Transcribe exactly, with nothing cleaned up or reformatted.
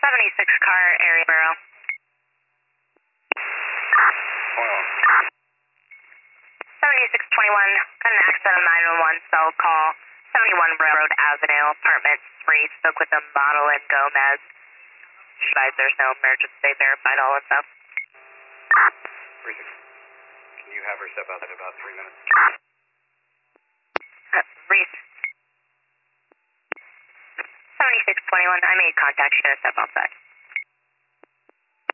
seventy-six car area borough. seventy-six twenty-one, got an accident on nine one one, cell call, seventy-one Railroad Avenue, apartment three, spoke with a model in Gomez. She advised there's no emergency, verified all info. three six. Can you have her step out in about three minutes? Uh, Reese. seventy-six twenty-one, I made contact, she's gonna step outside.